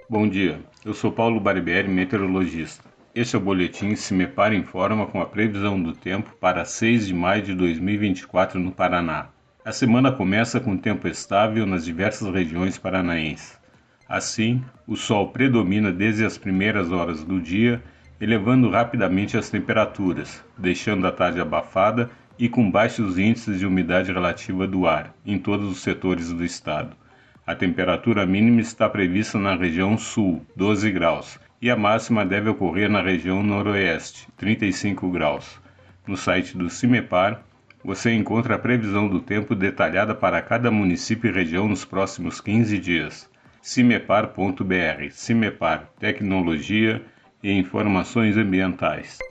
Bom dia, eu sou Paulo Barbieri, meteorologista. Este é o boletim CIMEPAR Informa com a previsão do tempo para 6 de maio de 2024 no Paraná. A semana começa com tempo estável nas diversas regiões paranaenses. Assim, o sol predomina desde as primeiras horas do dia, elevando rapidamente as temperaturas, deixando a tarde abafada e com baixos índices de umidade relativa do ar em todos os setores do estado. A temperatura mínima está prevista na região sul, 12 graus, e a máxima deve ocorrer na região noroeste, 35 graus. No site do CIMEPAR, você encontra a previsão do tempo detalhada para cada município e região nos próximos 15 dias. cimepar.br, CIMEPAR, Tecnologia e Informações Ambientais.